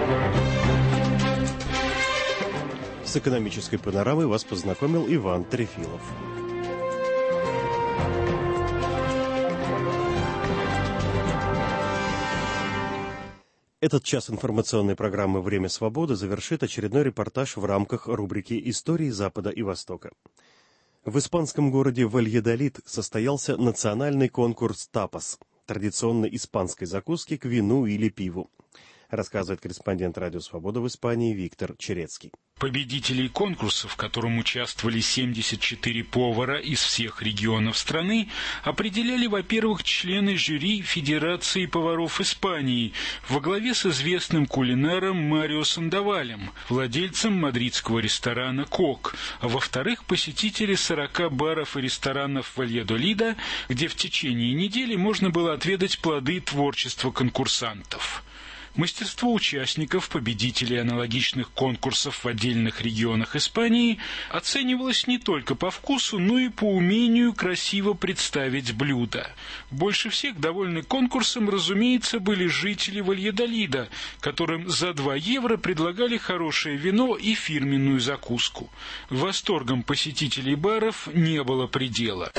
С экономической панорамой вас познакомил Иван Трефилов. Этот час информационной программы «Время свободы» завершит очередной репортаж в рамках рубрики «Истории Запада и Востока». В испанском городе Вальядолид состоялся национальный конкурс «Тапас» – традиционной испанской закуски к вину или пиву, рассказывает корреспондент «Радио Свобода» в Испании Виктор Черецкий. Победителей конкурса, в котором участвовали семьдесят четыре повара из всех регионов страны, определяли, во-первых, члены жюри Федерации поваров Испании во главе с известным кулинаром Марио Сандовалем, владельцем мадридского ресторана «Кок», а во-вторых, посетители сорока баров и ресторанов Вальядолида, где в течение недели можно было отведать плоды творчества конкурсантов. Мастерство участников, победителей аналогичных конкурсов в отдельных регионах Испании, оценивалось не только по вкусу, но и по умению красиво представить блюдо. Больше всех довольны конкурсом, разумеется, были жители Вальядолида, которым за два евро предлагали хорошее вино и фирменную закуску. Восторгом посетителей баров не было предела.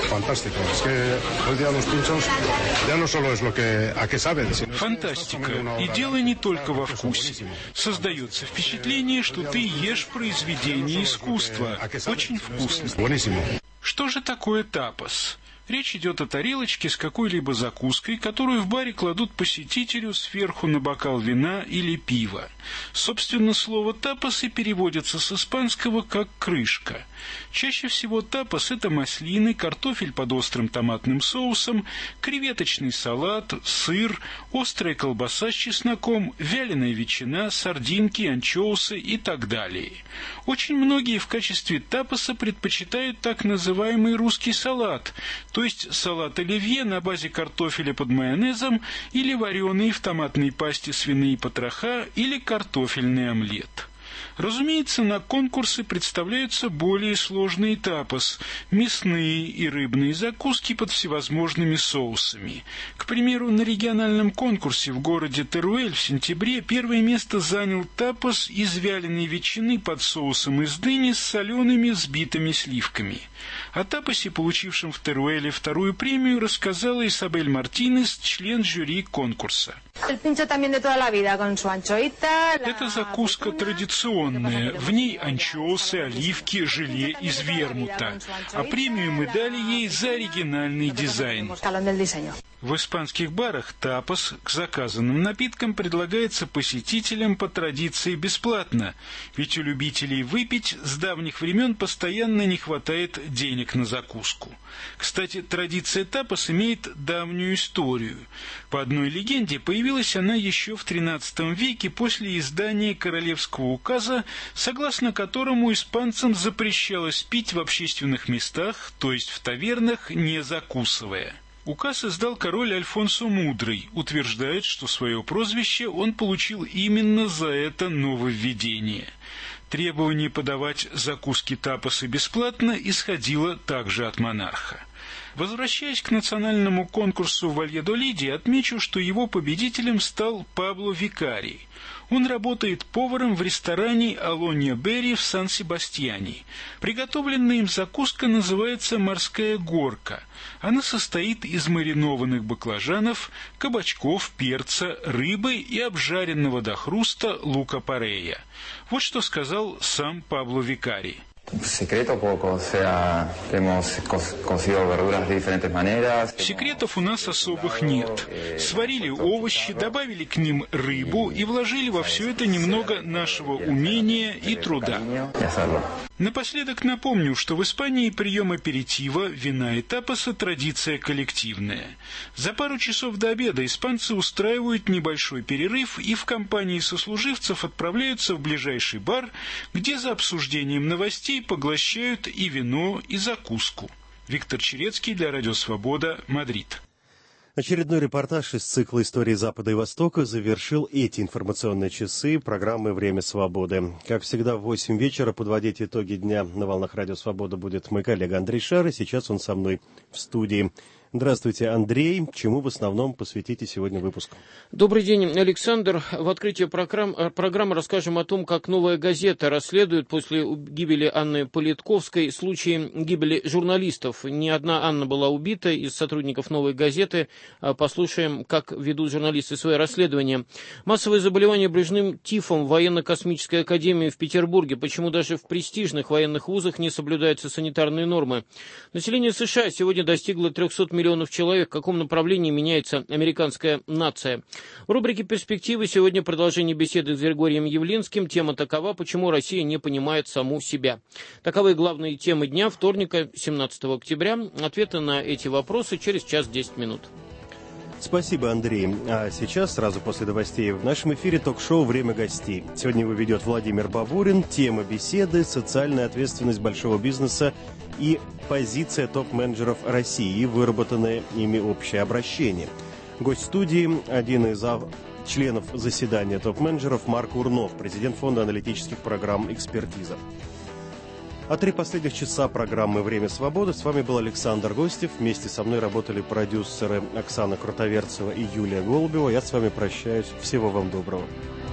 Фантастика. И дело не только во вкусе. Создается впечатление, что ты ешь произведение искусства. Очень вкусно. Что же такое тапас? Речь идет о тарелочке с какой-либо закуской, которую в баре кладут посетителю сверху на бокал вина или пива. Собственно, слово «тапас» и переводится с испанского как «крышка». Чаще всего тапас – это маслины, картофель под острым томатным соусом, креветочный салат, сыр, острая колбаса с чесноком, вяленая ветчина, сардинки, анчоусы и так далее. Очень многие в качестве тапаса предпочитают так называемый русский салат, то есть салат оливье на базе картофеля под майонезом или вареные в томатной пасте свиные потроха или картофельный омлет. Разумеется, на конкурсы представляются более сложные тапас – мясные и рыбные закуски под всевозможными соусами. К примеру, на региональном конкурсе в городе Теруэль в сентябре первое место занял тапас из вяленой ветчины под соусом из дыни с солеными взбитыми сливками. О тапасе, получившем в Теруэле вторую премию, рассказала Исабель Мартинес, член жюри конкурса. Это закуска традиционная, в ней анчоусы, оливки, желе из вермута, а премию мы дали ей за оригинальный дизайн. В испанских барах тапас к заказанным напиткам предлагается посетителям по традиции бесплатно, ведь у любителей выпить с давних времен постоянно не хватает денег на закуску. Кстати, традиция тапас имеет давнюю историю. По одной легенде, появилась она еще в тринадцатом веке после издания королевского указа, согласно которому испанцам запрещалось пить в общественных местах, то есть в тавернах, не закусывая. Указ издал король Альфонсо Мудрый, утверждает, что свое прозвище он получил именно за это нововведение. Требование подавать закуски тапасы бесплатно исходило также от монарха. Возвращаясь к национальному конкурсу в Вальядолиде, отмечу, что его победителем стал Пабло Викари. Он работает поваром в ресторане «Алонья Берри» в Сан-Себастьяне. Приготовленная им закуска называется «морская горка». Она состоит из маринованных баклажанов, кабачков, перца, рыбы и обжаренного до хруста лука-порея. Вот что сказал сам Пабло Викари. Секретов у нас особых нет. Сварили овощи, добавили к ним рыбу и вложили во все это немного нашего умения и труда. Напоследок напомню, что в Испании прием аперитива, вина и тапаса – традиция коллективная. За пару часов до обеда испанцы устраивают небольшой перерыв и в компании сослуживцев отправляются в ближайший бар, где за обсуждением новостей поглощают и вино, и закуску. Виктор Черецкий для Радио Свобода, Мадрид. Очередной репортаж из цикла «Истории Запада и Востока» завершил эти информационные часы программы «Время свободы». Как всегда, в восемь вечера подводить итоги дня на волнах Радио Свобода будет мой коллега Андрей Шар, и сейчас он со мной в студии. Здравствуйте, Андрей. Чему в основном посвятите сегодня выпуск? Добрый день, Александр. В открытии программ, программы расскажем о том, как «Новая газета» расследует после гибели Анны Политковской случаи гибели журналистов. Не одна Анна была убита из сотрудников «Новой газеты». Послушаем, как ведут журналисты свои расследования. Массовое заболевание брюшным тифом в военно-космической академии в Петербурге. Почему даже в престижных военных вузах не соблюдаются санитарные нормы? Население США сегодня достигло трехсот миллионов человек. В каком направлении меняется американская нация? В рубрике «Перспективы» сегодня продолжение беседы с Григорием Явлинским. Тема такова: почему Россия не понимает саму себя. Таковы главные темы дня вторника, семнадцатого октября. Ответы на эти вопросы через час десять минут. Спасибо, Андрей. А сейчас, сразу после новостей, в нашем эфире ток-шоу «Время гостей». Сегодня его ведет Владимир Бабурин. Тема беседы – социальная ответственность большого бизнеса и позиция топ-менеджеров России, выработанное ими общее обращение. Гость студии – один из членов заседания топ-менеджеров Марк Урнов, президент фонда аналитических программ «Экспертиза». А три последних часа программы «Время свободы». С вами был Александр Гостев. Вместе со мной работали продюсеры Оксана Крутоверцева и Юлия Голубева. Я с вами прощаюсь. Всего вам доброго.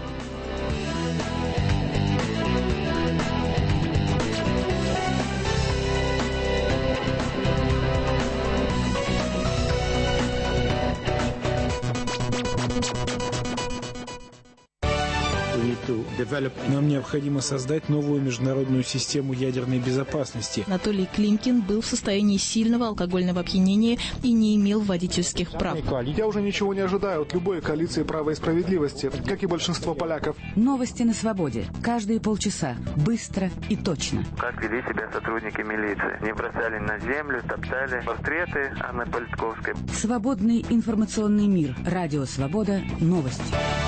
Нам необходимо создать новую международную систему ядерной безопасности. Анатолий Климкин был в состоянии сильного алкогольного опьянения и не имел водительских прав. Я уже ничего не ожидаю от любой коалиции права и справедливости, как и большинство поляков. Новости на свободе. Каждые полчаса. Быстро и точно. Как вели себя сотрудники милиции? Не бросали на землю, топтали. Портреты Анны Политковской. Свободный информационный мир. Радио Свобода. Новости.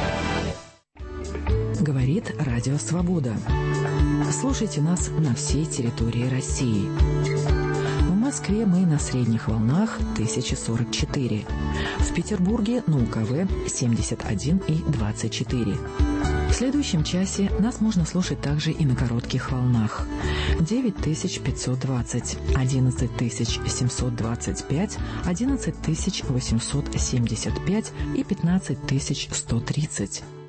Говорит Радио Свобода. Слушайте нас на всей территории России. В Москве мы на средних волнах тысяча сорок четыре. В Петербурге на УКВ семьдесят один и двадцать четыре. В следующем часе нас можно слушать также и на коротких волнах. девять тысяч пятьсот двадцать, одиннадцать тысяч семьсот двадцать пять, одиннадцать тысяч восемьсот семьдесят пять и пятнадцать тысяч сто тридцать.